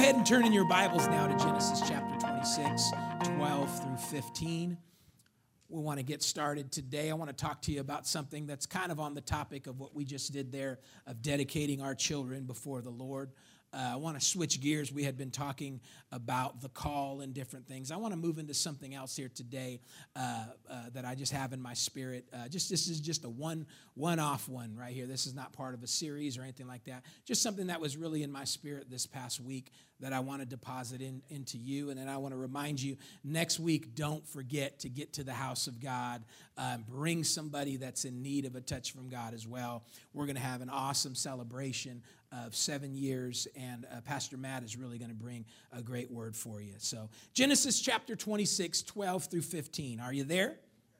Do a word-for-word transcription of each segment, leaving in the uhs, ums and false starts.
ahead and turn in your Bibles now to Genesis chapter twenty-six, twelve through fifteen. We want to get started today. I want to talk to you about something that's kind of on the topic of what we just did there, of dedicating our children before the Lord. Uh, I want to switch gears. We had been talking about the call and different things. I want to move into something else here today uh, uh, that I just have in my spirit. Uh, just this is just a one one-off one right here. This is not part of a series or anything like that. Just something that was really in my spirit this past week that I want to deposit in, into you. And then I want to remind you, next week, don't forget to get to the house of God. Um, bring somebody that's in need of a touch from God as well. We're going to have an awesome celebration of seven years, and uh, Pastor Matt is really going to bring a great word for you. So Genesis chapter twenty-six, twelve through fifteen. Are you there?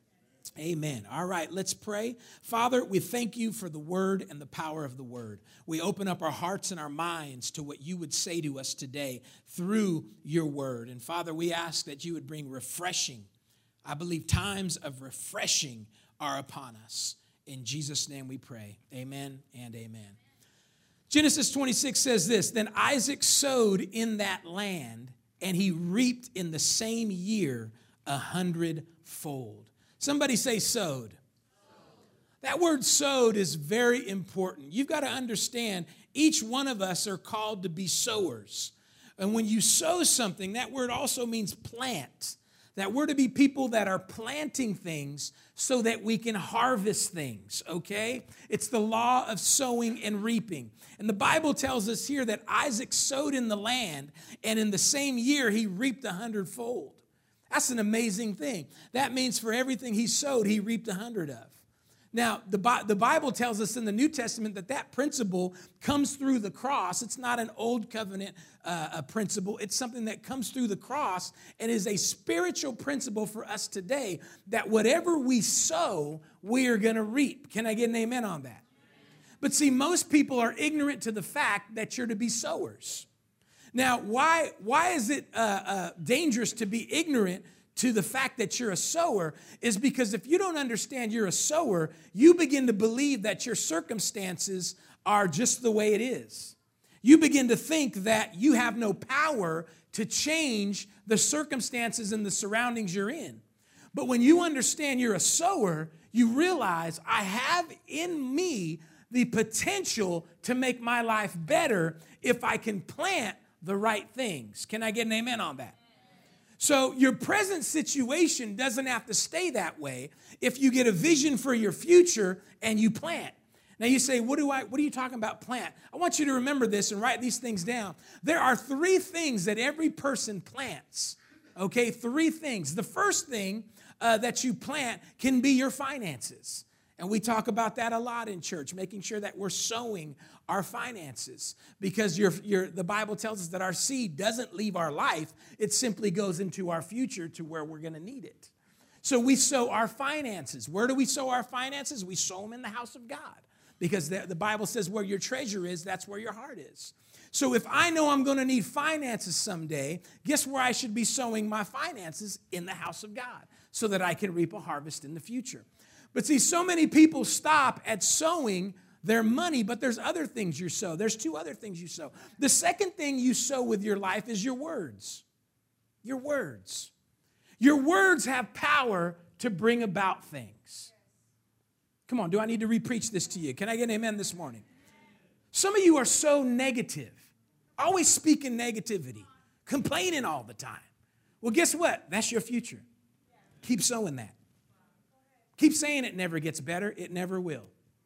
Amen. All right, let's pray. Father, we thank you for the word and the power of the word. We open up our hearts and our minds to what you would say to us today through your word. And Father, we ask that you would bring refreshing. I believe times of refreshing are upon us. In Jesus' name we pray. Amen and amen. Genesis twenty-six says this, then Isaac sowed in that land, and he reaped in the same year a hundredfold. Somebody say sowed. That word sowed is very important. You've got to understand, each one of us are called to be sowers. And when you sow something, that word also means plant. That we're to be people that are planting things so that we can harvest things, okay? It's the law of sowing and reaping. And the Bible tells us here that Isaac sowed in the land, and in the same year he reaped a hundredfold. That's an amazing thing. That means for everything he sowed, he reaped a hundred of. Now, the, Bi- the Bible tells us in the New Testament that that principle comes through the cross. It's not an old covenant uh, a principle. It's something that comes through the cross and is a spiritual principle for us today, that whatever we sow, we are going to reap. Can I get an amen on that? But see, most people are ignorant to the fact that you're to be sowers. Now, why, why is it uh, uh, dangerous to be ignorant to the fact that you're a sower? Is because if you don't understand you're a sower, you begin to believe that your circumstances are just the way it is. You begin to think that you have no power to change the circumstances and the surroundings you're in. But when you understand you're a sower, you realize I have in me the potential to make my life better if I can plant the right things. Can I get an amen on that? So your present situation doesn't have to stay that way if you get a vision for your future and you plant. Now you say, what do I, what are you talking about plant? I want you to remember this and write these things down. There are three things that every person plants. Okay, three things. The first thing uh, that you plant can be your finances. And we talk about that a lot in church, making sure that we're sowing our finances, because you're, you're, the Bible tells us that our seed doesn't leave our life. It simply goes into our future to where we're going to need it. So we sow our finances. Where do we sow our finances? We sow them in the house of God, because the, the Bible says where your treasure is, that's where your heart is. So if I know I'm going to need finances someday, guess where I should be sowing my finances? In the house of God, so that I can reap a harvest in the future. But see, so many people stop at sowing their money, but there's other things you sow. There's two other things you sow. The second thing you sow with your life is your words. Your words. Your words have power to bring about things. Come on, do I need to re-preach this to you? Can I get an amen this morning? Some of you are so negative, always speaking negativity, complaining all the time. Well, guess what? That's your future. Keep sowing that. Keep saying it never gets better. It never will.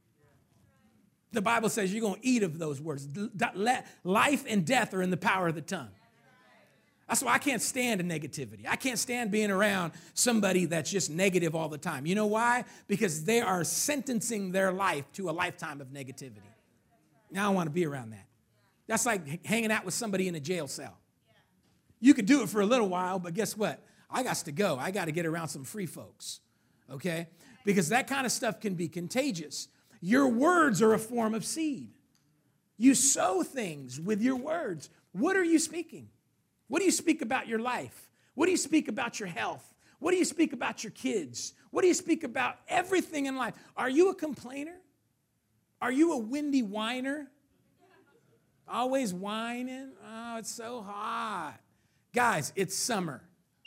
The Bible says you're going to eat of those words. Life and death are in the power of the tongue. That's why I can't stand negativity. I can't stand being around somebody that's just negative all the time. You know why? Because they are sentencing their life to a lifetime of negativity. Now I don't want to be around that. That's like hanging out with somebody in a jail cell. You could do it for a little while, but guess what? I got to go. I got to get around some free folks. Okay? Because that kind of stuff can be contagious. Your words are a form of seed. You sow things with your words. What are you speaking? What do you speak about your life? What do you speak about your health? What do you speak about your kids? What do you speak about everything in life? Are you a complainer? Are you a windy whiner? Always whining. Oh, it's so hot. Guys, it's summer.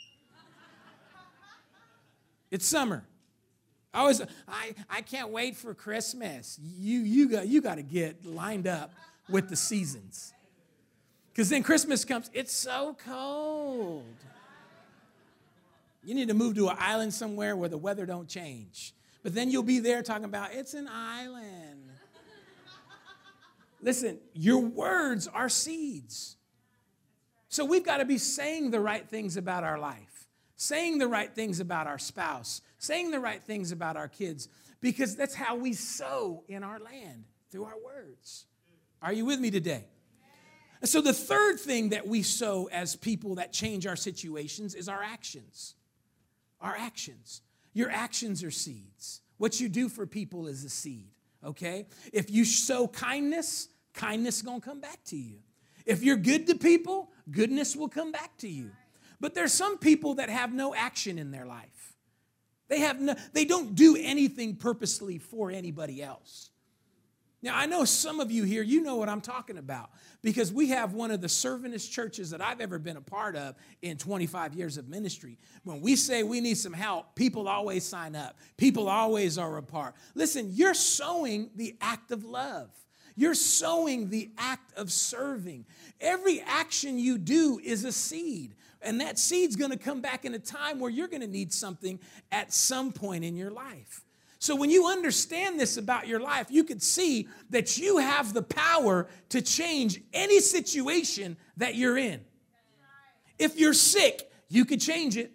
It's summer. I always, I, I can't wait for Christmas. You, you got, you got to get lined up with the seasons. Because then Christmas comes, it's so cold. You need to move to an island somewhere where the weather don't change. But then you'll be there talking about, it's an island. Listen, your words are seeds. So we've got to be saying the right things about our life, saying the right things about our spouse, saying the right things about our kids, because that's how we sow in our land, through our words. Are you with me today? And so the third thing that we sow as people that change our situations is our actions. Our actions. Your actions are seeds. What you do for people is a seed. Okay? If you sow kindness, kindness is going to come back to you. If you're good to people, goodness will come back to you. But there's some people that have no action in their life. They have no, they don't do anything purposely for anybody else. Now, I know some of you here, you know what I'm talking about, because we have one of the servantist churches that I've ever been a part of in twenty-five years of ministry. When we say we need some help, people always sign up. People always are a part. Listen, you're sowing the act of love. You're sowing the act of serving. Every action you do is a seed, and that seed's going to come back in a time where you're going to need something at some point in your life. So when you understand this about your life, you could see that you have the power to change any situation that you're in. If you're sick, you could change it.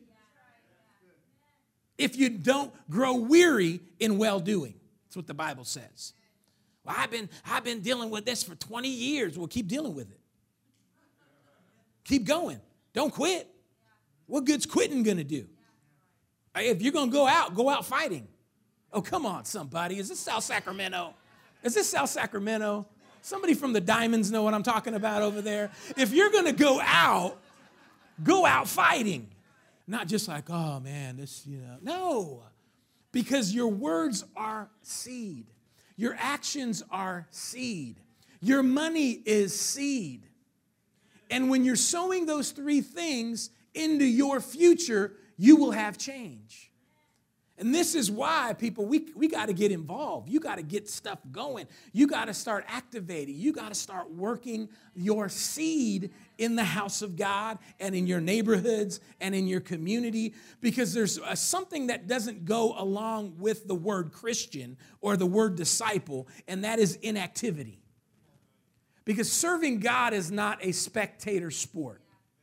If you don't grow weary in well-doing. That's what the Bible says. Well, I've been, I've been dealing with this for twenty years. Well, keep dealing with it. Keep going. Don't quit. What good's quitting going to do? If you're going to go out, go out fighting. Oh, come on, somebody. Is this South Sacramento? Is this South Sacramento? Somebody from the Diamonds know what I'm talking about over there. If you're going to go out, go out fighting. Not just like, oh, man, this, you know. No, because your words are seed. Your actions are seed. Your money is seed. And when you're sowing those three things into your future, you will have change. And this is why, people, we, we got to get involved. You got to get stuff going. You got to start activating. You got to start working your seed in the house of God and in your neighborhoods and in your community, because there's uh, something that doesn't go along with the word Christian or the word disciple, and that is inactivity. Because serving God is not a spectator sport.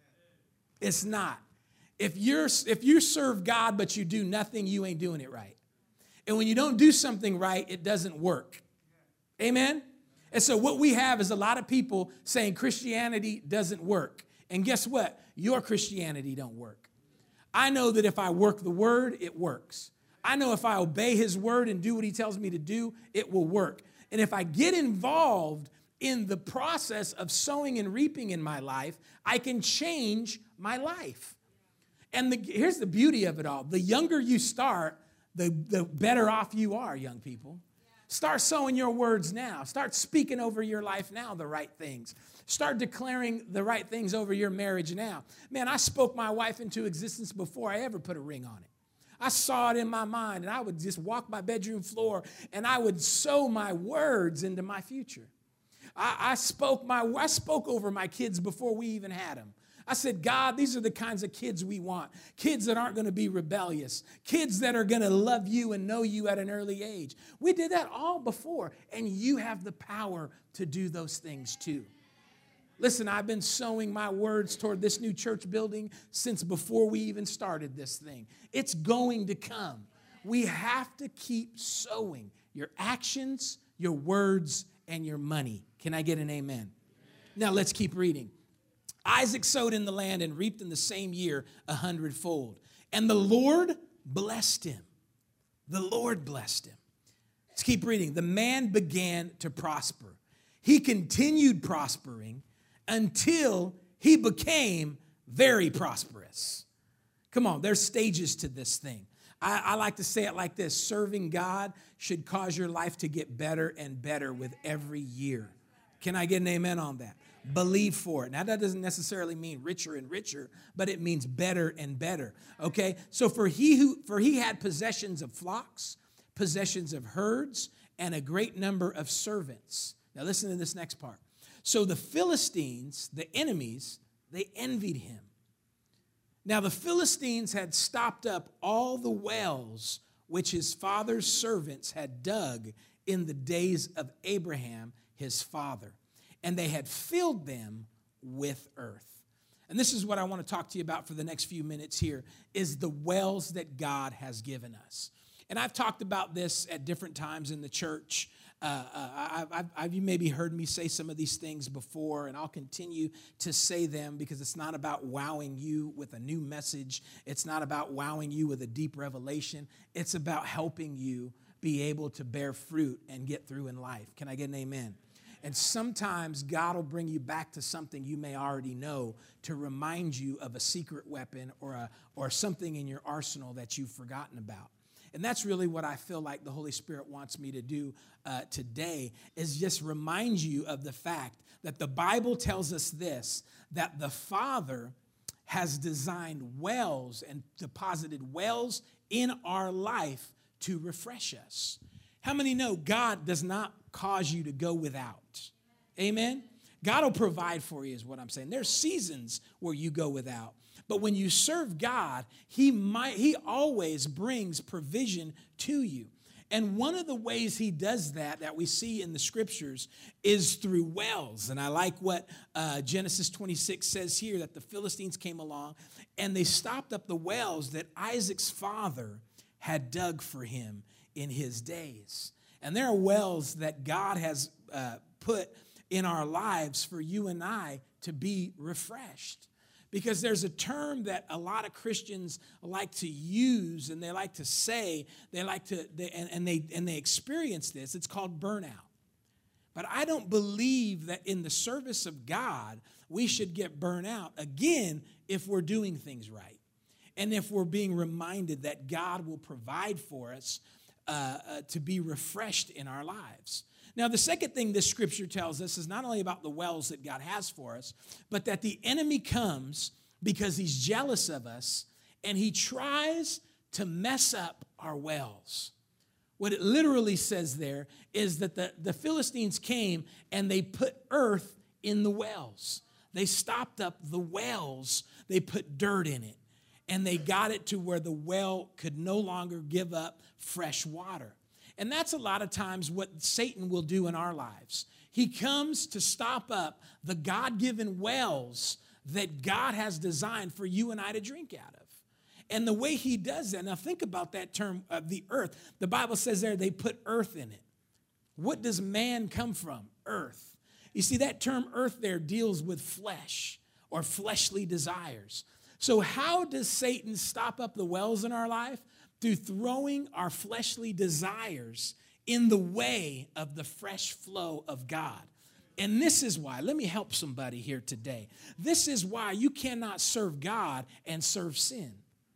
It's not. If you're if you serve God but you do nothing, you ain't doing it right. And when you don't do something right, it doesn't work. Amen? And so what we have is a lot of people saying Christianity doesn't work. And guess what? Your Christianity don't work. I know that if I work the word, it works. I know if I obey his word and do what he tells me to do, it will work. And if I get involved in the process of sowing and reaping in my life, I can change my life. And the, here's the beauty of it all. The younger you start, the, the better off you are, young people. Start sowing your words now. Start speaking over your life now the right things. Start declaring the right things over your marriage now. Man, I spoke my wife into existence before I ever put a ring on it. I saw it in my mind, and I would just walk my bedroom floor, and I would sow my words into my future. I, I spoke my I spoke over my kids before we even had them. I said, God, these are the kinds of kids we want. Kids that aren't going to be rebellious. Kids that are going to love you and know you at an early age. We did that all before, and you have the power to do those things too. Listen, I've been sowing my words toward this new church building since before we even started this thing. It's going to come. We have to keep sowing your actions, your words, and your money. Can I get an amen? Now let's keep reading. Isaac sowed in the land and reaped in the same year a hundredfold. And the Lord blessed him. The Lord blessed him. Let's keep reading. The man began to prosper. He continued prospering until he became very prosperous. Come on, there's stages to this thing. I, I like to say it like this. Serving God should cause your life to get better and better with every year. Can I get an amen on that? Believe for it. Now, that doesn't necessarily mean richer and richer, but it means better and better. Okay? So for he who for he had possessions of flocks, possessions of herds, and a great number of servants. Now listen to this next part. So the Philistines, the enemies, they envied him. Now the Philistines had stopped up all the wells which his father's servants had dug in the days of Abraham, his father, and they had filled them with earth. And this is what I want to talk to you about for the next few minutes here, is the wells that God has given us. And I've talked about this at different times in the church. Uh, uh, I've, I've, you maybe heard me say some of these things before, and I'll continue to say them because it's not about wowing you with a new message. It's not about wowing you with a deep revelation. It's about helping you be able to bear fruit and get through in life. Can I get an amen? And sometimes God will bring you back to something you may already know to remind you of a secret weapon or, a, or something in your arsenal that you've forgotten about. And that's really what I feel like the Holy Spirit wants me to do uh, today, is just remind you of the fact that the Bible tells us this, that the Father has designed wells and deposited wells in our life to refresh us. How many know God does not cause you to go without? Amen? God will provide for you is what I'm saying. There's seasons where you go without. But when you serve God, he might, he always brings provision to you. And one of the ways he does that, that we see in the scriptures, is through wells. And I like what uh, Genesis twenty-six says here, that the Philistines came along and they stopped up the wells that Isaac's father had dug for him in his days. And there are wells that God has uh, put in our lives for you and I to be refreshed. Because there's a term that a lot of Christians like to use and they like to say, they like to, they, and, and, they, and they experience this. It's called burnout. But I don't believe that in the service of God, we should get burnt out, again, if we're doing things right. And if we're being reminded that God will provide for us uh, uh, to be refreshed in our lives. Now, the second thing this scripture tells us is not only about the wells that God has for us, but that the enemy comes because he's jealous of us and he tries to mess up our wells. What it literally says there is that the, the Philistines came and they put earth in the wells. They stopped up the wells. They put dirt in it. And they got it to where the well could no longer give up fresh water. And that's a lot of times what Satan will do in our lives. He comes to stop up the God-given wells that God has designed for you and I to drink out of. And the way he does that, now think about that term, uh, the earth. The Bible says there they put earth in it. What does man come from? Earth. You see, that term earth there deals with flesh or fleshly desires. So how does Satan stop up the wells in our life? Through throwing our fleshly desires in the way of the fresh flow of God. And this is why, let me help somebody here today. This is why you cannot serve God and serve sin.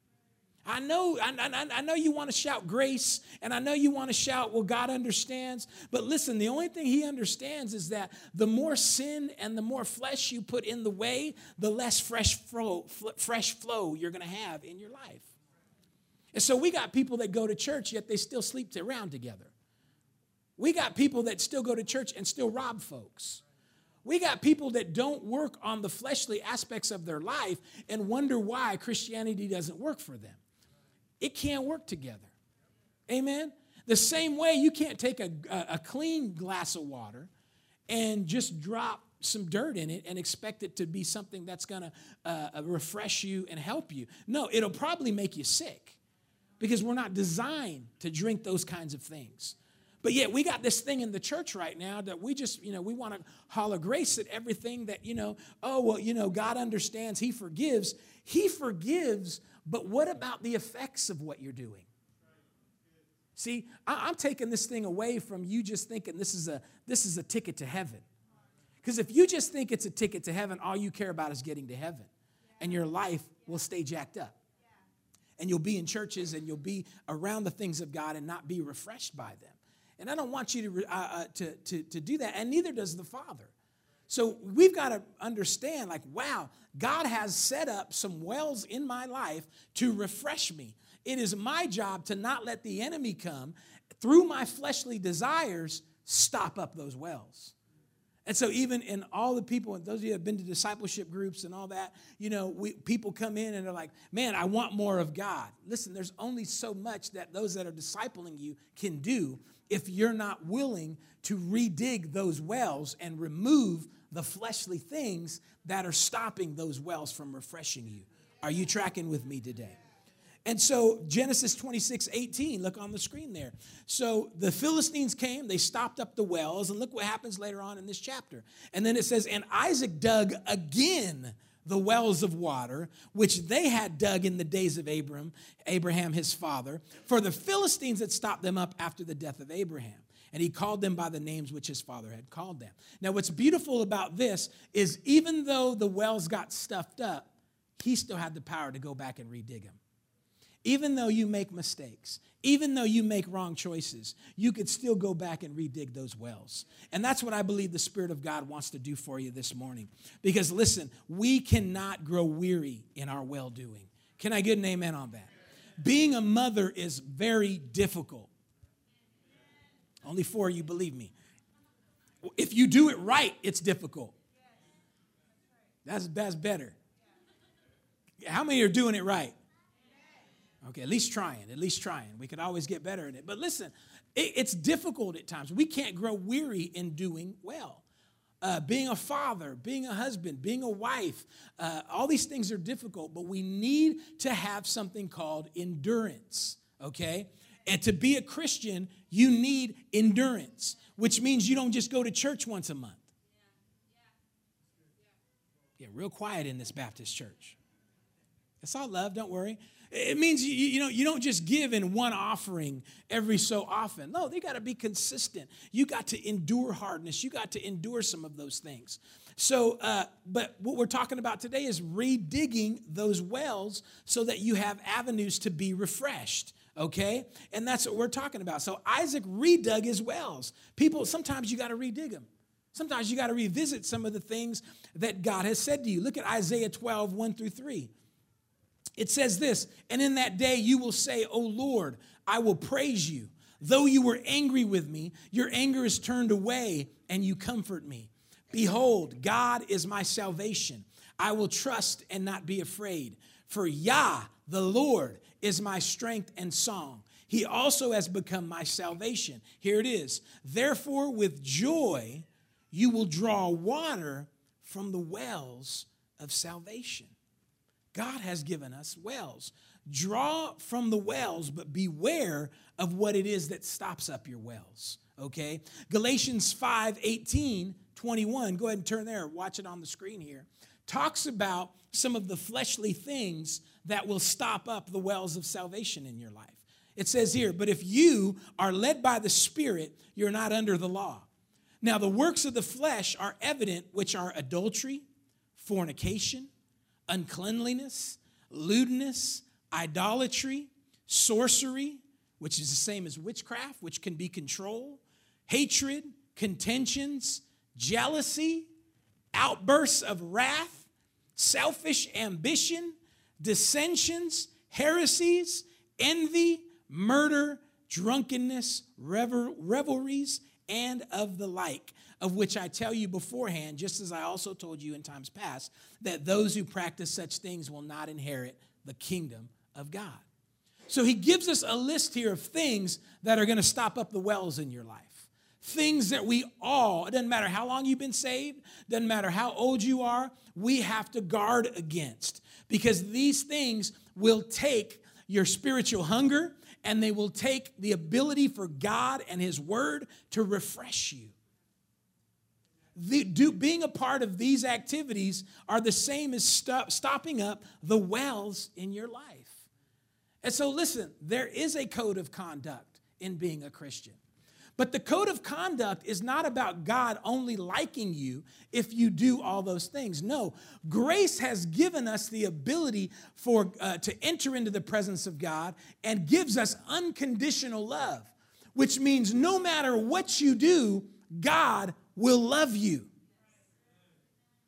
I know, I, I, I know you want to shout grace, and I know you want to shout, well, God understands. But listen, the only thing he understands is that the more sin and the more flesh you put in the way, the less fresh flow, fresh flow you're going to have in your life. And so we got people that go to church, yet they still sleep around together. We got people that still go to church and still rob folks. We got people that don't work on the fleshly aspects of their life and wonder why Christianity doesn't work for them. It can't work together. Amen? The same way you can't take a, a, a clean glass of water and just drop some dirt in it and expect it to be something that's going to uh, refresh you and help you. No, it'll probably make you sick. Because we're not designed to drink those kinds of things. But yet we got this thing in the church right now that we just, you know, we want to holler grace at everything that, you know, oh, well, you know, God understands, he forgives. He forgives, but what about the effects of what you're doing? See, I, I'm taking this thing away from you just thinking this is a this is a ticket to heaven. Because if you just think it's a ticket to heaven, all you care about is getting to heaven. And your life will stay jacked up. And you'll be in churches and you'll be around the things of God and not be refreshed by them. And I don't want you to, uh, uh, to, to, to do that, and neither does the Father. So we've got to understand, like, wow, God has set up some wells in my life to refresh me. It is my job to not let the enemy come through my fleshly desires, stop up those wells. And so even in all the people, and those of you who have been to discipleship groups and all that, you know, we, people come in and they're like, man, I want more of God. Listen, there's only so much that those that are discipling you can do if you're not willing to redig those wells and remove the fleshly things that are stopping those wells from refreshing you. Are you tracking with me today? And so Genesis twenty-six eighteen, look on the screen there. So the Philistines came, they stopped up the wells, and look what happens later on in this chapter. And then it says, and Isaac dug again the wells of water, which they had dug in the days of Abram, Abraham his father, for the Philistines had stopped them up after the death of Abraham. And he called them by the names which his father had called them. Now what's beautiful about this is even though the wells got stuffed up, he still had the power to go back and redig them. Even though you make mistakes, even though you make wrong choices, you could still go back and redig those wells. And that's what I believe the Spirit of God wants to do for you this morning. Because listen, we cannot grow weary in our well-doing. Can I get an amen on that? Being a mother is very difficult. Only four of you believe me. If you do it right, it's difficult. That's, that's better. How many are doing it right? Okay, at least trying, at least trying. We could always get better at it. But listen, it, it's difficult at times. We can't grow weary in doing well. Uh, being a father, being a husband, being a wife, uh, all these things are difficult, but we need to have something called endurance, okay? And to be a Christian, you need endurance, which means you don't just go to church once a month. Get real quiet in this Baptist church. It's all love, don't worry. It means, you, you know, you don't just give in one offering every so often. No, they got to be consistent. You got to endure hardness. You got to endure some of those things. So, uh, but what we're talking about today is redigging those wells so that you have avenues to be refreshed, okay? And that's what we're talking about. So Isaac redug his wells. People, sometimes you got to redig them. Sometimes you got to revisit some of the things that God has said to you. Look at Isaiah twelve, one through three. It says this, and in that day you will say, O Lord, I will praise you. Though you were angry with me, your anger is turned away and you comfort me. Behold, God is my salvation. I will trust and not be afraid. For Yah, the Lord, is my strength and song. He also has become my salvation. Here it is. Therefore, with joy, you will draw water from the wells of salvation. God has given us wells. Draw from the wells, but beware of what it is that stops up your wells, okay? Galatians five, eighteen, twenty-one, go ahead and turn there, watch it on the screen here, talks about some of the fleshly things that will stop up the wells of salvation in your life. It says here, but if you are led by the Spirit, you're not under the law. Now, the works of the flesh are evident, which are adultery, fornication, uncleanliness, lewdness, idolatry, sorcery, which is the same as witchcraft, which can be control, hatred, contentions, jealousy, outbursts of wrath, selfish ambition, dissensions, heresies, envy, murder, drunkenness, revel- revelries, and of the like, of which I tell you beforehand, just as I also told you in times past, that those who practice such things will not inherit the kingdom of God. So he gives us a list here of things that are going to stop up the wells in your life. Things that we all, it doesn't matter how long you've been saved, doesn't matter how old you are, we have to guard against. Because these things will take your spiritual hunger and they will take the ability for God and his word to refresh you. The, do, being a part of these activities are the same as stop, stopping up the wells in your life. And so listen, there is a code of conduct in being a Christian. But the code of conduct is not about God only liking you if you do all those things. No, grace has given us the ability for uh, to enter into the presence of God and gives us unconditional love, which means no matter what you do, God will love you.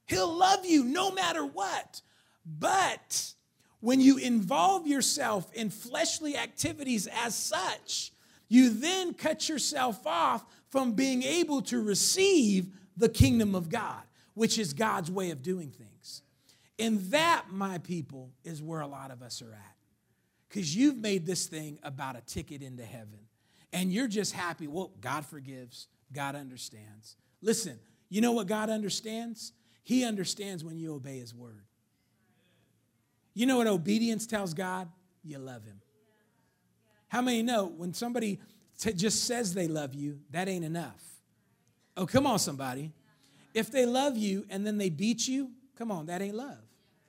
He'll love you no matter what. But when you involve yourself in fleshly activities as such, you then cut yourself off from being able to receive the kingdom of God, which is God's way of doing things. And that, my people, is where a lot of us are at. Because you've made this thing about a ticket into heaven. And you're just happy, well, God forgives, God understands. Listen, you know what God understands? He understands when you obey his word. You know what obedience tells God? You love him. How many know when somebody t- just says they love you, that ain't enough? Oh, come on, somebody. If they love you and then they beat you, come on, that ain't love.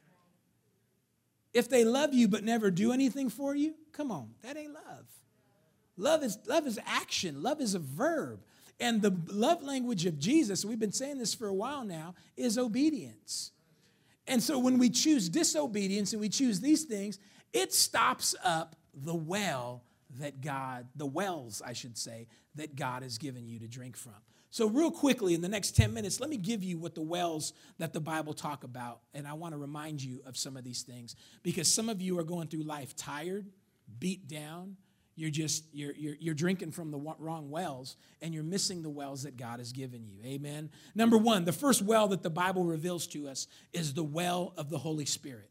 If they love you but never do anything for you, come on, that ain't love. Love is, love is action. Love is a verb. And the love language of Jesus, we've been saying this for a while now, is obedience. And so when we choose disobedience and we choose these things, it stops up the well that God, the wells, I should say, that God has given you to drink from. So real quickly, in the next ten minutes, let me give you what the wells that the Bible talk about. And I want to remind you of some of these things because some of you are going through life tired, beat down. You're just, you're, you're, you're drinking from the wrong wells, and you're missing the wells that God has given you. Amen? Number one, the first well that the Bible reveals to us is the well of the Holy Spirit.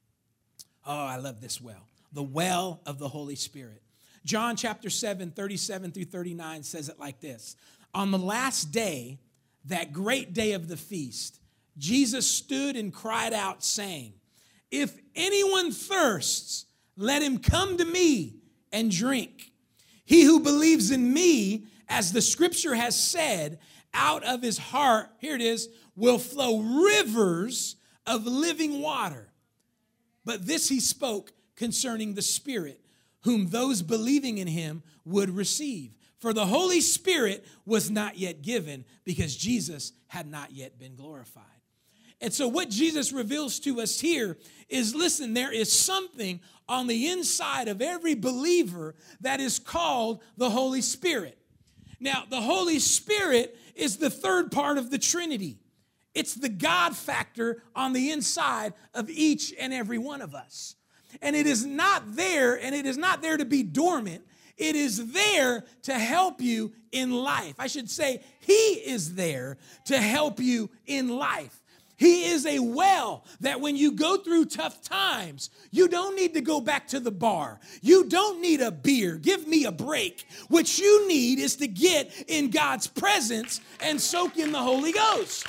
Oh, I love this well. The well of the Holy Spirit. John chapter seven, thirty-seven through thirty-nine says it like this. On the last day, that great day of the feast, Jesus stood and cried out, saying, if anyone thirsts, let him come to me and drink. He who believes in me, as the scripture has said, out of his heart, here it is, will flow rivers of living water. But this he spoke concerning the Spirit, whom those believing in him would receive. For the Holy Spirit was not yet given because Jesus had not yet been glorified. And so what Jesus reveals to us here is, listen, there is something on the inside of every believer that is called the Holy Spirit. Now, the Holy Spirit is the third part of the Trinity. It's the God factor on the inside of each and every one of us. And it is not there, and it is not there to be dormant. It is there to help you in life. I should say, he is there to help you in life. He is a well that when you go through tough times, you don't need to go back to the bar. You don't need a beer. Give me a break. What you need is to get in God's presence and soak in the Holy Ghost.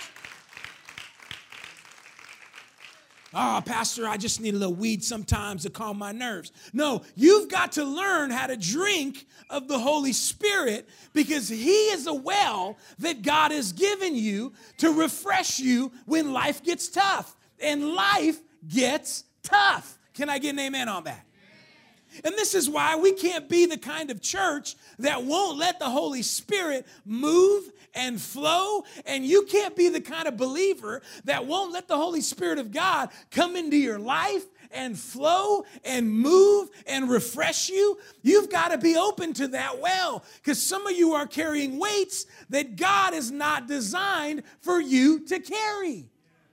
Oh, Pastor, I just need a little weed sometimes to calm my nerves. No, you've got to learn how to drink of the Holy Spirit because he is a well that God has given you to refresh you when life gets tough. And life gets tough. Can I get an amen on that? And this is why we can't be the kind of church that won't let the Holy Spirit move and flow. And you can't be the kind of believer that won't let the Holy Spirit of God come into your life and flow and move and refresh you. You've got to be open to that well, because some of you are carrying weights that God is not designed for you to carry.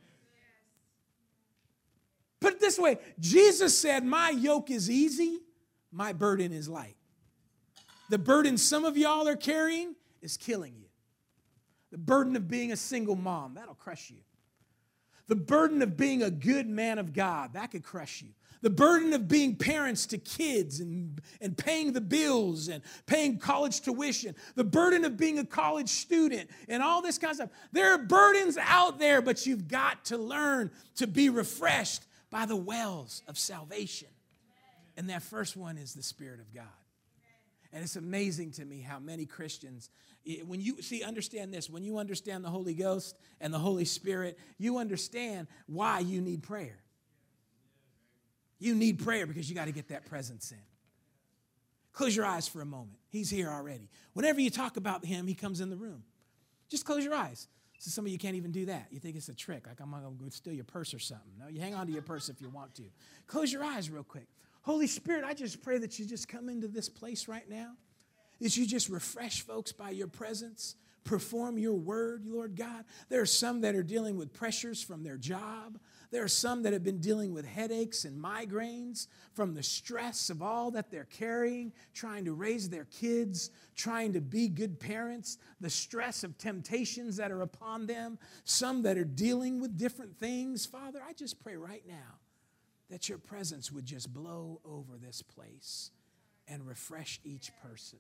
Put it this way, Jesus said, my yoke is easy, my burden is light. The burden some of y'all are carrying is killing you. The burden of being a single mom, that'll crush you. The burden of being a good man of God, that could crush you. The burden of being parents to kids and, and paying the bills and paying college tuition. The burden of being a college student and all this kind of stuff. There are burdens out there, but you've got to learn to be refreshed by the wells of salvation. And that first one is the Spirit of God. And it's amazing to me how many Christians, when you, see, understand this, when you understand the Holy Ghost and the Holy Spirit, you understand why you need prayer. You need prayer because you got to get that presence in. Close your eyes for a moment. He's here already. Whenever you talk about him, he comes in the room. Just close your eyes. So some of you can't even do that. You think it's a trick, like I'm going to steal your purse or something. No, you hang on to your purse if you want to. Close your eyes real quick. Holy Spirit, I just pray that you just come into this place right now, that you just refresh folks by your presence. perform your word, Lord God. There are some that are dealing with pressures from their job. There are some that have been dealing with headaches and migraines from the stress of all that they're carrying, trying to raise their kids, trying to be good parents, the stress of temptations that are upon them, some that are dealing with different things. Father, I just pray right now that your presence would just blow over this place and refresh each person.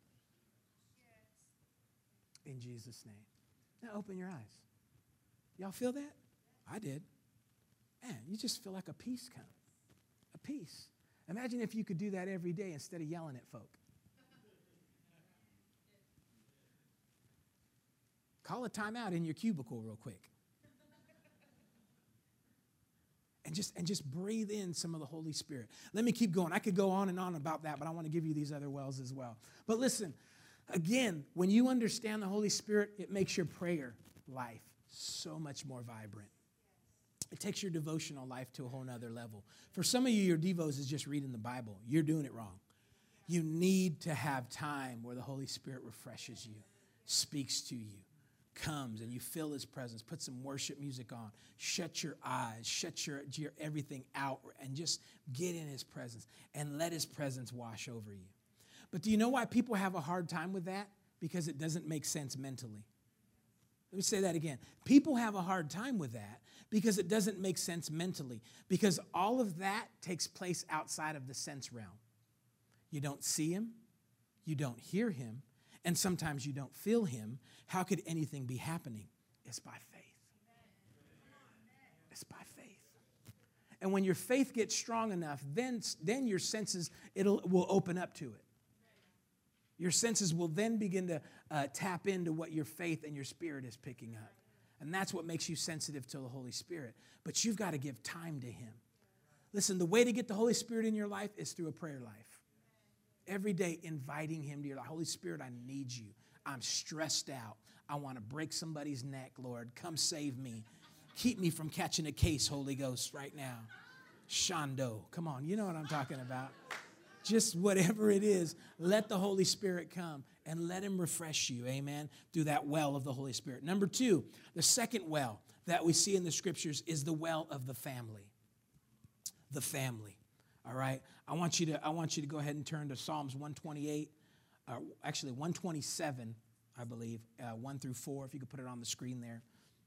In Jesus' name. Now open your eyes. Y'all feel that? I did. Man, you just feel like a peace come. A peace. Imagine if you could do that every day instead of yelling at folk. Call a timeout in your cubicle real quick. And just, and just breathe in some of the Holy Spirit. Let me keep going. I could go on and on about that, but I want to give you these other wells as well. But listen, again, when you understand the Holy Spirit, it makes your prayer life so much more vibrant. It takes your devotional life to a whole nother level. For some of you, your devos is just reading the Bible. You're doing it wrong. You need to have time where the Holy Spirit refreshes you, speaks to you, comes, and you feel his presence. Put some worship music on. Shut your eyes. Shut your, your everything out and just get in his presence and let his presence wash over you. But do you know why people have a hard time with that? Because it doesn't make sense mentally. Let me say that again. People have a hard time with that because it doesn't make sense mentally, because all of that takes place outside of the sense realm. You don't see him, you don't hear him, and sometimes you don't feel him. How could anything be happening? It's by faith. It's by faith. And when your faith gets strong enough, then, then your senses it'll, will open up to it. Your senses will then begin to uh, tap into what your faith and your spirit is picking up. And that's what makes you sensitive to the Holy Spirit. But you've got to give time to him. Listen, the way to get the Holy Spirit in your life is through a prayer life. Every day inviting him to your life. Holy Spirit, I need you. I'm stressed out. I want to break somebody's neck, Lord. Come save me. Keep me from catching a case, Holy Ghost, right now. Shondo. Come on, you know what I'm talking about. Just whatever it is, let the Holy Spirit come and let him refresh you, amen, through that well of the Holy Spirit. Number two, the second well that we see in the scriptures is the well of the family. The family, all right? I want you to, I want you to go ahead and turn to Psalms one twenty-eight, uh, actually one twenty-seven, I believe, uh, one through four, if you could put it on the screen there.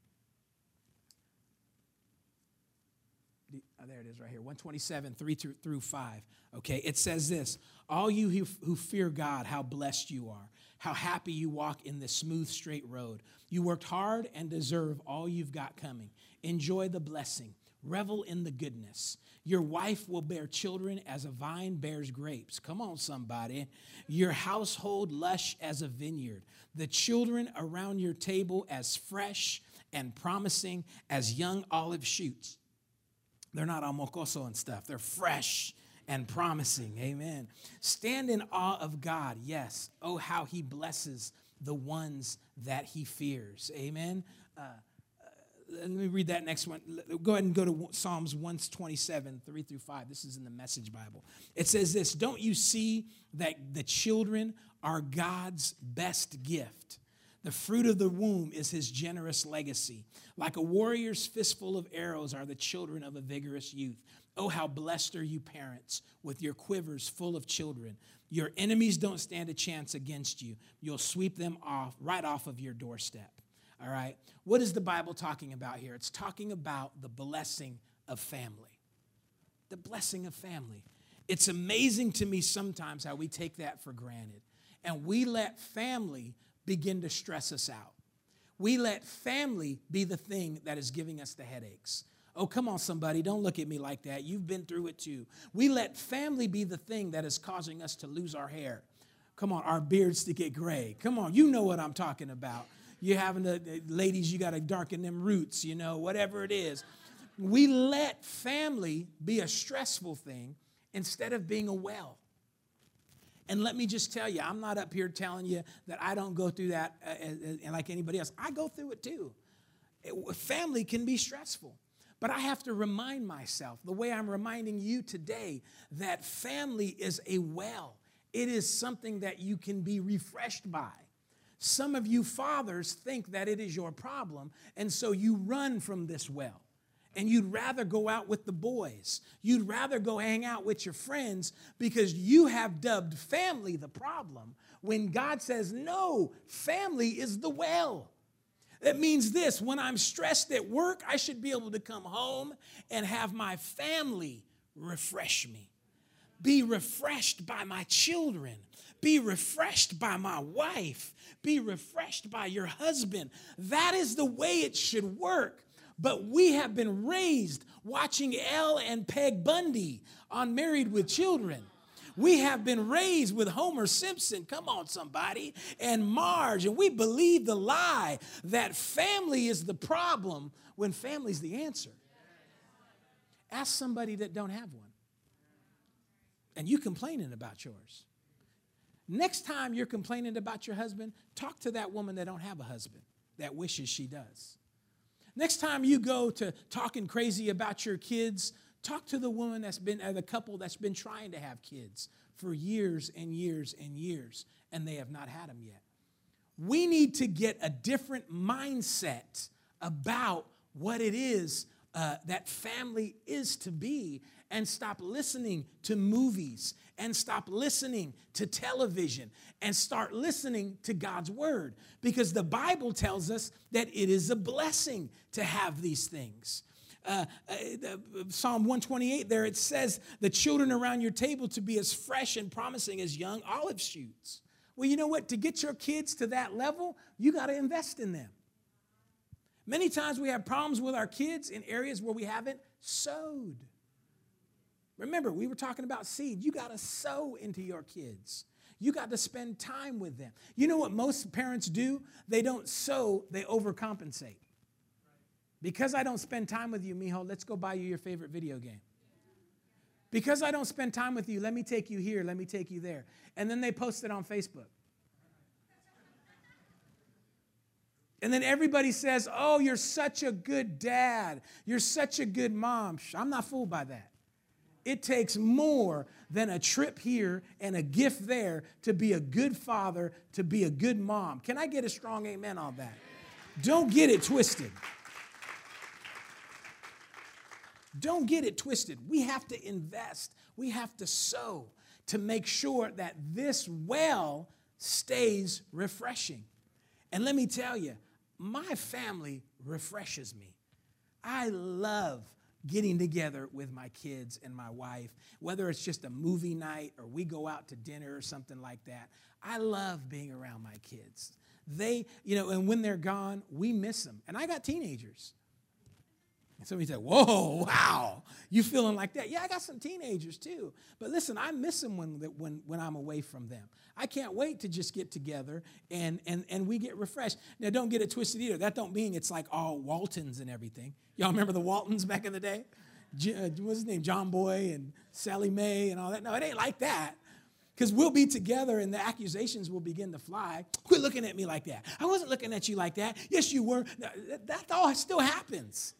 Oh, there it is right here, one twenty-seven, three through, through five. Okay, it says this: all you who, who fear God, how blessed you are. How happy you walk in the smooth, straight road. You worked hard and deserve all you've got coming. Enjoy the blessing. Revel in the goodness. Your wife will bear children as a vine bears grapes. Come on, somebody. Your household lush as a vineyard. The children around your table as fresh and promising as young olive shoots. They're not all mocoso and stuff. They're fresh and promising. Amen. Stand in awe of God. Yes. Oh, how he blesses the ones that he fears. Amen. Uh, uh, let me read that next one. Go ahead and go to Psalms one twenty-seven, three through five. This is in the Message Bible. It says this: don't you see that the children are God's best gift? The fruit of the womb is his generous legacy. Like a warrior's fistful of arrows are the children of a vigorous youth. Oh, how blessed are you parents with your quivers full of children. Your enemies don't stand a chance against you. You'll sweep them off right off of your doorstep. All right? What is the Bible talking about here? It's talking about the blessing of family. The blessing of family. It's amazing to me sometimes how we take that for granted. And we let family begin to stress us out. We let family be the thing that is giving us the headaches. Oh, come on, somebody. Don't look at me like that. You've been through it too. We let family be the thing that is causing us to lose our hair. Come on, our beards to get gray. Come on, you know what I'm talking about. You're having to, ladies, you got to darken them roots, you know, whatever it is. We let family be a stressful thing instead of being a well. And let me just tell you, I'm not up here telling you that I don't go through that uh, uh, like anybody else. I go through it too. It, family can be stressful. But I have to remind myself, the way I'm reminding you today, that family is a well. It is something that you can be refreshed by. Some of you fathers think that it is your problem, and so you run from this well. And you'd rather go out with the boys. You'd rather go hang out with your friends because you have dubbed family the problem when God says, no, family is the well. That means this: when I'm stressed at work, I should be able to come home and have my family refresh me. Be refreshed by my children. Be refreshed by my wife. Be refreshed by your husband. That is the way it should work. But we have been raised watching Elle and Peg Bundy on Married with Children. We have been raised with Homer Simpson, come on somebody, and Marge, and we believe the lie that family is the problem when family's the answer. Ask somebody that don't have one. And you complaining about yours. Next time you're complaining about your husband, talk to that woman that don't have a husband, that wishes she does. Next time you go to talking crazy about your kids, talk to the woman that's been, or the couple that's been trying to have kids for years and years and years, and they have not had them yet. We need to get a different mindset about what it is uh, that family is to be, and stop listening to movies, and stop listening to television, and start listening to God's word. Because the Bible tells us that it is a blessing to have these things. Uh, uh, Psalm one twenty-eight there, it says, the children around your table to be as fresh and promising as young olive shoots. Well, you know what? To get your kids to that level, you got to invest in them. Many times we have problems with our kids in areas where we haven't sowed. Remember, we were talking about seed. You got to sow into your kids. You got to spend time with them. You know what most parents do? They don't sow, they overcompensate. Because I don't spend time with you, mijo, let's go buy you your favorite video game. Because I don't spend time with you, let me take you here, let me take you there. And then they post it on Facebook. And then everybody says, oh, you're such a good dad. You're such a good mom. I'm not fooled by that. It takes more than a trip here and a gift there to be a good father, to be a good mom. Can I get a strong amen on that? Don't get it twisted. Don't get it twisted. We have to invest. We have to sow to make sure that this well stays refreshing. And let me tell you, my family refreshes me. I love getting together with my kids and my wife, whether it's just a movie night or we go out to dinner or something like that. I love being around my kids. They, you know, and when they're gone, we miss them. And I got teenagers. And somebody said, whoa, wow, you feeling like that? Yeah, I got some teenagers too. But listen, I miss them when, when, when I'm away from them. I can't wait to just get together and, and, and we get refreshed. Now, don't get it twisted either. That don't mean it's like all Waltons and everything. Y'all remember the Waltons back in the day? J- uh, what's his name? John Boy and Sally Mae and all that. No, it ain't like that. Because we'll be together and the accusations will begin to fly. Quit looking at me like that. I wasn't looking at you like that. Yes, you were. That, that all still happens.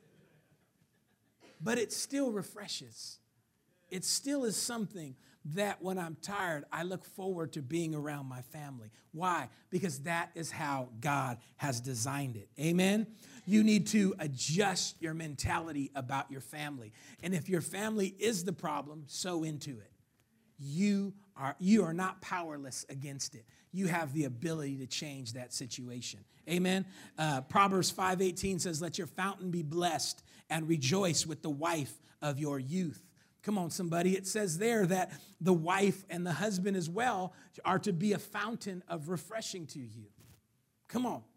But it still refreshes. It still is something that when I'm tired, I look forward to being around my family. Why? Because that is how God has designed it. Amen? You need to adjust your mentality about your family. And if your family is the problem, sow into it. You are, you are not powerless against it. You have the ability to change that situation. Amen? Uh, Proverbs five eighteen says, let your fountain be blessed and rejoice with the wife of your youth. Come on, somebody. It says there that the wife and the husband as well are to be a fountain of refreshing to you. Come on.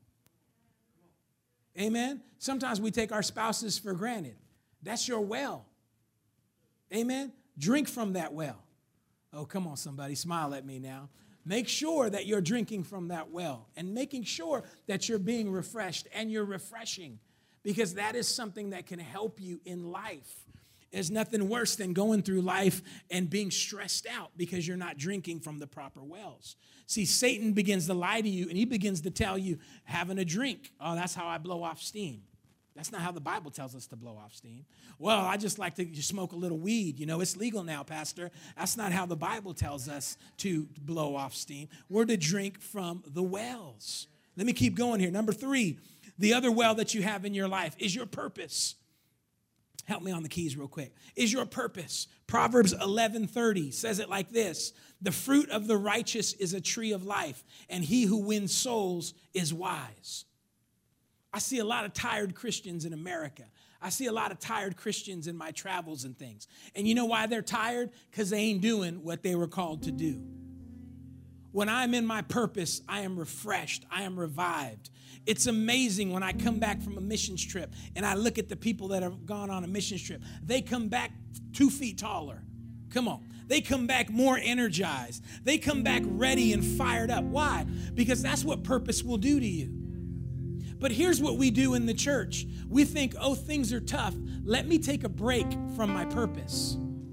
Amen? Sometimes we take our spouses for granted. That's your well. Amen? Drink from that well. Oh, come on, somebody. Smile at me now. Make sure that you're drinking from that well and making sure that you're being refreshed and you're refreshing, because that is something that can help you in life. There's nothing worse than going through life and being stressed out because you're not drinking from the proper wells. See, Satan begins to lie to you, and he begins to tell you, having a drink, oh, that's how I blow off steam. That's not how the Bible tells us to blow off steam. Well, I just like to just smoke a little weed. You know, it's legal now, Pastor. That's not how the Bible tells us to blow off steam. We're to drink from the wells. Let me keep going here. Number three, the other well that you have in your life is your purpose. Help me on the keys real quick. Is your purpose. Proverbs eleven thirty says it like this. The fruit of the righteous is a tree of life, and he who wins souls is wise. I see a lot of tired Christians in America. I see a lot of tired Christians in my travels and things. And you know why they're tired? Because they ain't doing what they were called to do. When I'm in my purpose, I am refreshed. I am revived. It's amazing when I come back from a missions trip and I look at the people that have gone on a missions trip. They come back two feet taller. Come on. They come back more energized. They come back ready and fired up. Why? Because that's what purpose will do to you. But here's what we do in the church. We think, oh, things are tough. Let me take a break from my purpose.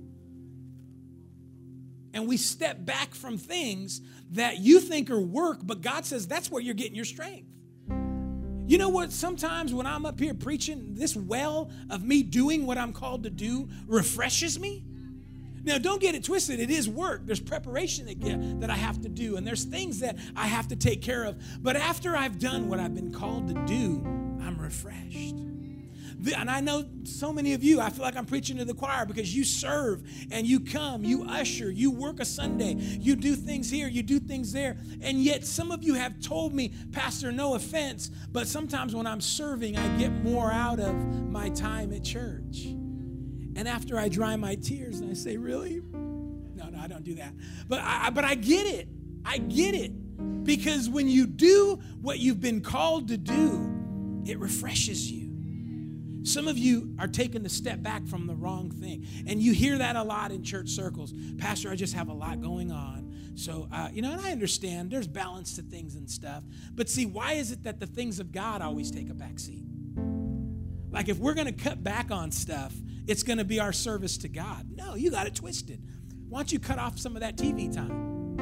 And we step back from things that you think are work, but God says that's where you're getting your strength. You know what? Sometimes when I'm up here preaching, this well of me doing what I'm called to do refreshes me. Now, don't get it twisted. It is work. There's preparation that, get, that I have to do, and there's things that I have to take care of. But after I've done what I've been called to do, I'm refreshed. And I know so many of you, I feel like I'm preaching to the choir because you serve and you come, you usher, you work a Sunday, you do things here, you do things there. And yet some of you have told me, Pastor, no offense, but sometimes when I'm serving, I get more out of my time at church. And after I dry my tears and I say, really? No, no, I don't do that. But I, but I get it. I get it. Because when you do what you've been called to do, it refreshes you. Some of you are taking the step back from the wrong thing. And you hear that a lot in church circles. Pastor, I just have a lot going on. So, uh, you know, and I understand there's balance to things and stuff. But see, why is it that the things of God always take a back seat? Like if we're going to cut back on stuff, it's going to be our service to God. No, you got it twisted. Why don't you cut off some of that T V time?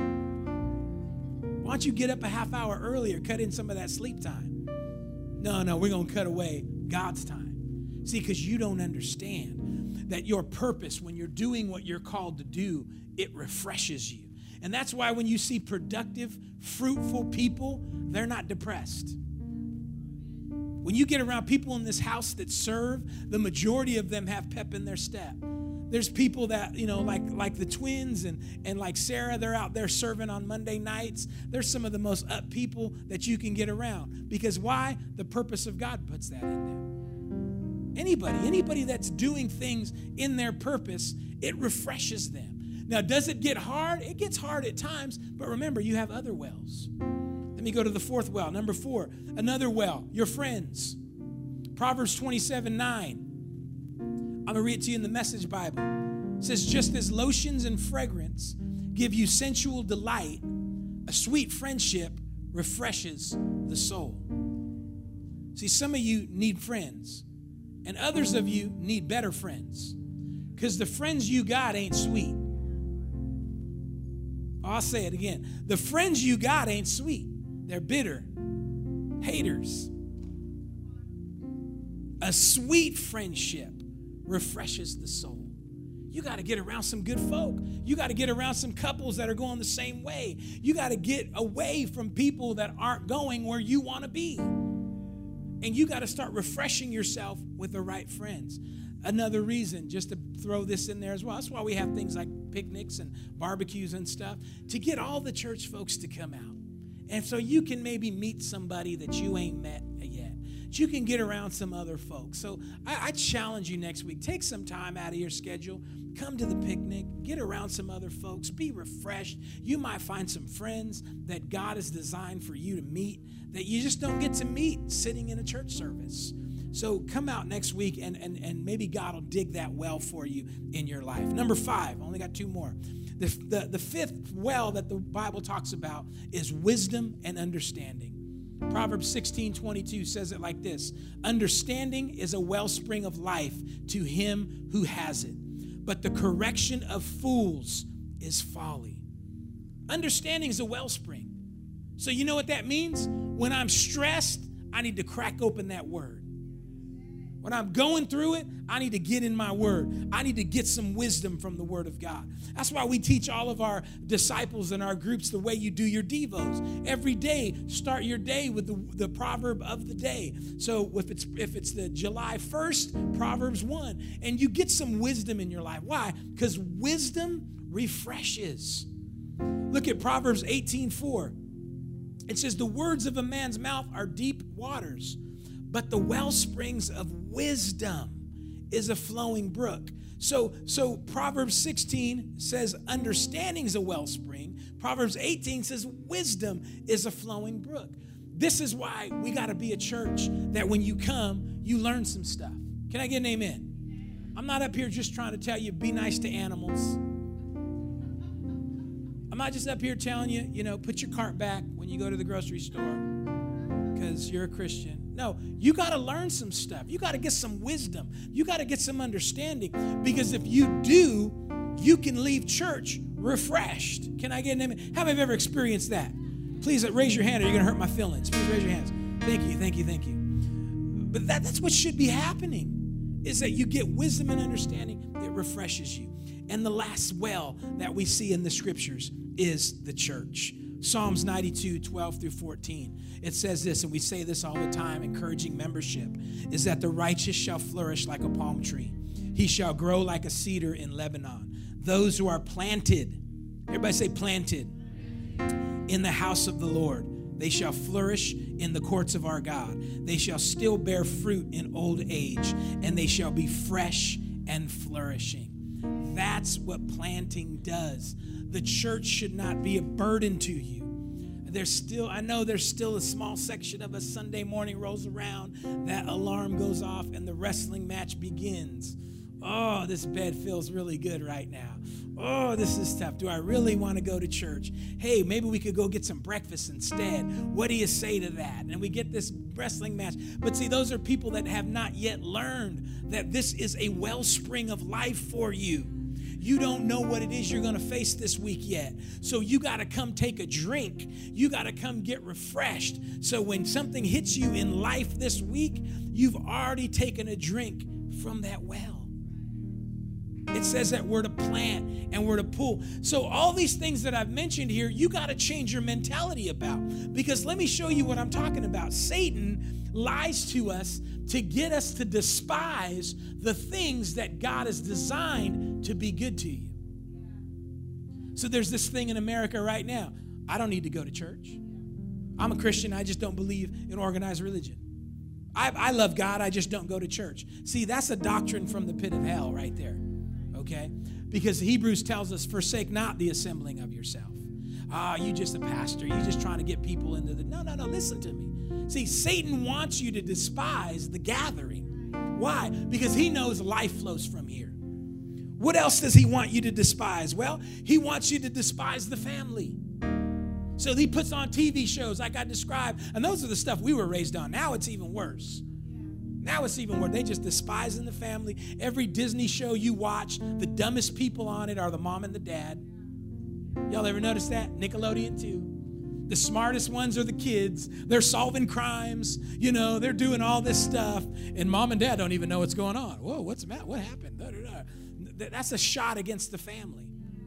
Why don't you get up a half hour earlier, cut in some of that sleep time? No, no, we're going to cut away God's time. See, because you don't understand that your purpose, when you're doing what you're called to do, it refreshes you. And that's why when you see productive, fruitful people, they're not depressed. When you get around people in this house that serve, the majority of them have pep in their step. There's people that, you know, like, like the twins and, and like Sarah, they're out there serving on Monday nights. They're some of the most up people that you can get around. Because why? The purpose of God puts that in there. Anybody, anybody that's doing things in their purpose, it refreshes them. Now, does it get hard? It gets hard at times, but remember, you have other wells. Let me go to the fourth well. Number four, another well, your friends. Proverbs twenty-seven nine. I'm going to read it to you in the Message Bible. It says, just as lotions and fragrance give you sensual delight, a sweet friendship refreshes the soul. See, some of you need friends, and others of you need better friends, because the friends you got ain't sweet. I'll say it again. The friends you got ain't sweet. They're bitter, haters. A sweet friendship refreshes the soul. You got to get around some good folk. You got to get around some couples that are going the same way. You got to get away from people that aren't going where you want to be. And you got to start refreshing yourself with the right friends. Another reason, just to throw this in there as well, that's why we have things like picnics and barbecues and stuff, to get all the church folks to come out. And so you can maybe meet somebody that you ain't met yet. You can get around some other folks. So I, I challenge you next week, take some time out of your schedule, come to the picnic, get around some other folks, be refreshed. You might find some friends that God has designed for you to meet that you just don't get to meet sitting in a church service. So come out next week and, and, and maybe God will dig that well for you in your life. Number five, I only got two more. The, the, the fifth well that the Bible talks about is wisdom and understanding. Proverbs sixteen twenty-two says it like this: understanding is a wellspring of life to him who has it, but the correction of fools is folly. Understanding is a wellspring. So you know what that means? When I'm stressed, I need to crack open that word. When I'm going through it, I need to get in my word. I need to get some wisdom from the word of God. That's why we teach all of our disciples in our groups the way you do your devos. Every day, start your day with the, the proverb of the day. So if it's if it's the July first, Proverbs one, and you get some wisdom in your life. Why? Because wisdom refreshes. Look at Proverbs eighteen four. It says, the words of a man's mouth are deep waters, but the well springs of wisdom is a flowing brook. So, so Proverbs sixteen says understanding's a wellspring. Proverbs eighteen says wisdom is a flowing brook. This is why we got to be a church that when you come, you learn some stuff. Can I get an amen? I'm not up here just trying to tell you, be nice to animals. I'm not just up here telling you, you know, put your cart back when you go to the grocery store because you're a Christian. No, you got to learn some stuff. You got to get some wisdom. You got to get some understanding, because if you do, you can leave church refreshed. Can I get an amen? How many have ever experienced that? Please raise your hand or you're going to hurt my feelings. Please raise your hands. Thank you, thank you, thank you. But that, that's what should be happening, is that you get wisdom and understanding. It refreshes you. And the last well that we see in the scriptures is the church. Psalms ninety-two, twelve through fourteen. It says this, and we say this all the time, encouraging membership, is that the righteous shall flourish like a palm tree. He shall grow like a cedar in Lebanon. Those who are planted, everybody say planted, in the house of the Lord, they shall flourish in the courts of our God. They shall still bear fruit in old age, and they shall be fresh and flourishing. That's what planting does. The church should not be a burden to you. There's still, I know there's still a small section of us, Sunday morning rolls around, that alarm goes off and the wrestling match begins. Oh, this bed feels really good right now. Oh, this is tough. Do I really want to go to church? Hey, maybe we could go get some breakfast instead. What do you say to that? And we get this wrestling match. But see, those are people that have not yet learned that this is a wellspring of life for you. You don't know what it is you're going to face this week yet. So you got to come take a drink. You got to come get refreshed. So when something hits you in life this week, you've already taken a drink from that well. It says that we're to plant and we're to pull. So all these things that I've mentioned here, you got to change your mentality about. Because let me show you what I'm talking about. Satan lies to us to get us to despise the things that God has designed to be good to you. So there's this thing in America right now. I don't need to go to church. I'm a Christian. I just don't believe in organized religion. I, I love God. I just don't go to church. See, that's a doctrine from the pit of hell right there. Okay? Because Hebrews tells us, forsake not the assembling of yourself. Ah, you just a pastor. You just trying to get people into the... No, no, no, listen to me. See, Satan wants you to despise the gathering. Why? Because he knows life flows from here. What else does he want you to despise? Well, he wants you to despise the family. So he puts on T V shows like I described, and those are the stuff we were raised on. Now it's even worse. Now it's even worse. They just despising the family. Every Disney show you watch, the dumbest people on it are the mom and the dad. Y'all ever notice that? Nickelodeon too. The smartest ones are the kids. They're solving crimes. You know, they're doing all this stuff. And mom and dad don't even know what's going on. Whoa, what's the matter? What happened? Da, da, da. That's a shot against the family.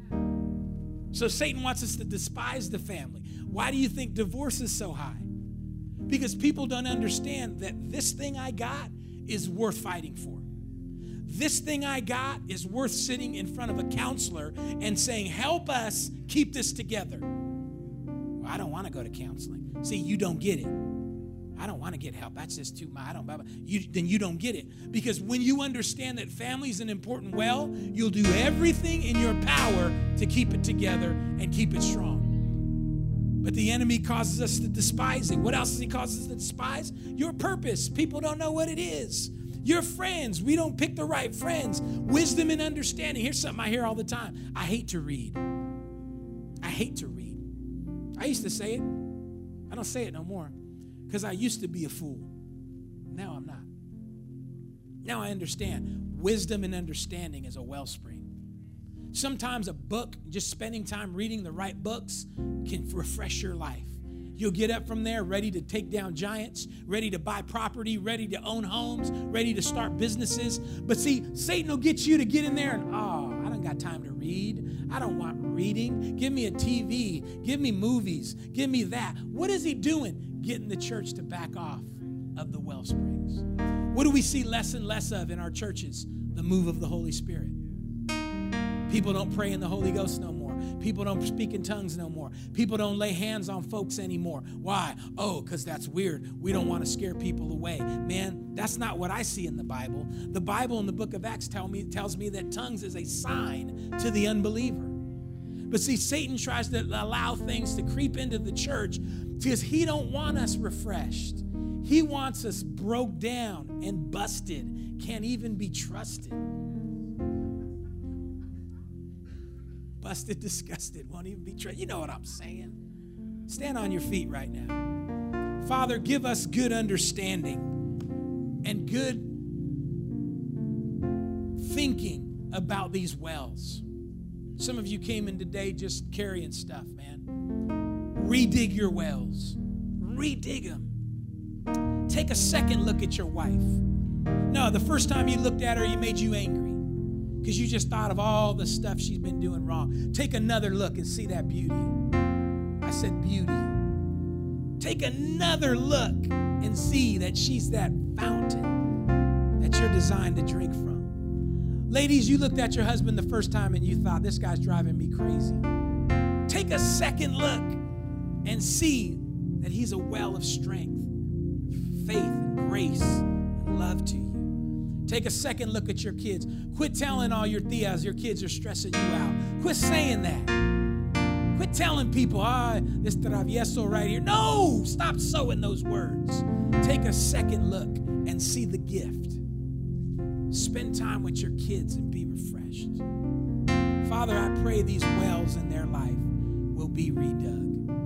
So Satan wants us to despise the family. Why do you think divorce is so high? Because people don't understand that this thing I got is worth fighting for. This thing I got is worth sitting in front of a counselor and saying, help us keep this together. Well, I don't want to go to counseling. See, you don't get it. I don't want to get help. That's just too much. I don't. You, then you don't get it. Because when you understand that family is an important well, you'll do everything in your power to keep it together and keep it strong. But the enemy causes us to despise it. What else does he cause us to despise? Your purpose. People don't know what it is. Your friends. We don't pick the right friends. Wisdom and understanding. Here's something I hear all the time. I hate to read. I hate to read. I used to say it. I don't say it no more. Because I used to be a fool. Now I'm not. Now I understand. Wisdom and understanding is a wellspring. Sometimes a book, just spending time reading the right books, can refresh your life. You'll get up from there ready to take down giants, ready to buy property, ready to own homes, ready to start businesses. But see, Satan will get you to get in there and, oh, I don't got time to read. I don't want reading. Give me a T V. Give me movies. Give me that. What is he doing? Getting the church to back off of the well springs. What do we see less and less of in our churches? The move of the Holy Spirit. People don't pray in the Holy Ghost no more. People don't speak in tongues no more. People don't lay hands on folks anymore. Why? Oh, because that's weird. We don't want to scare people away. Man, that's not what I see in the Bible. The Bible in the book of Acts tell me, tells me that tongues is a sign to the unbeliever. But see, Satan tries to allow things to creep into the church because he don't want us refreshed. He wants us broke down and busted, can't even be trusted. Busted, disgusted, won't even be trusted. You know what I'm saying. Stand on your feet right now. Father, give us good understanding and good thinking about these wells. Some of you came in today just carrying stuff, man. Redig your wells. Redig them. Take a second look at your wife. No, the first time you looked at her, you made you angry because you just thought of all the stuff she's been doing wrong. Take another look and see that beauty. I said beauty. Take another look and see that she's that fountain that you're designed to drink from. Ladies, you looked at your husband the first time and you thought, this guy's driving me crazy. Take a second look and see that he's a well of strength, faith, and grace, and love to you. Take a second look at your kids. Quit telling all your tias your kids are stressing you out. Quit saying that. Quit telling people, ah, this travieso right here. No, stop sowing those words. Take a second look and see the gift. Spend time with your kids and be refreshed. Father, I pray these wells in their life will be redug.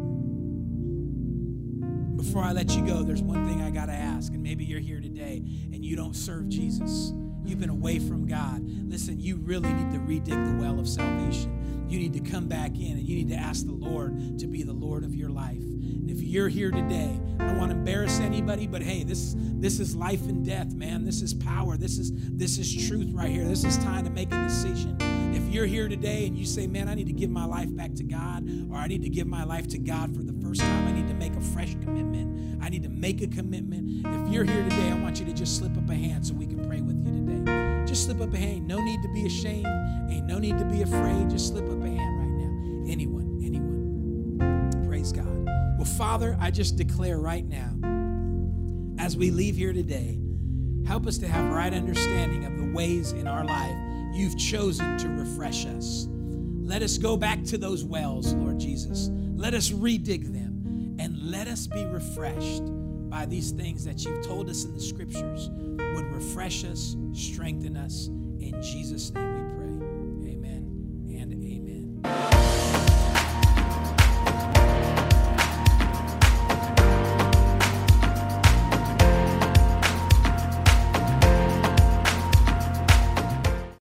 Before I let you go, there's one thing I got to ask, and maybe you're here today and you don't serve Jesus. You've been away from God. Listen, you really need to redig the well of salvation. You need to come back in and you need to ask the Lord to be the Lord of your life. And if you're here today, I don't want to embarrass anybody, but hey, this, this is life and death, man. This is power. This is, this is truth right here. This is time to make a decision. If you're here today and you say, man, I need to give my life back to God, or I need to give my life to God for the first time, I need to make a fresh commitment. I need to make a commitment. If you're here today, I want you to just slip up a hand so we can pray with you today. Just slip up a hand. No need to be ashamed. Ain't no need to be afraid. Just slip up a hand right now. Anyone, anyone. Praise God. Well, Father, I just declare right now, as we leave here today, help us to have right understanding of the ways in our life you've chosen to refresh us. Let us go back to those wells, Lord Jesus. Let us redig them and let us be refreshed by these things that you've told us in the scriptures would refresh us, strengthen us. In Jesus' name we pray.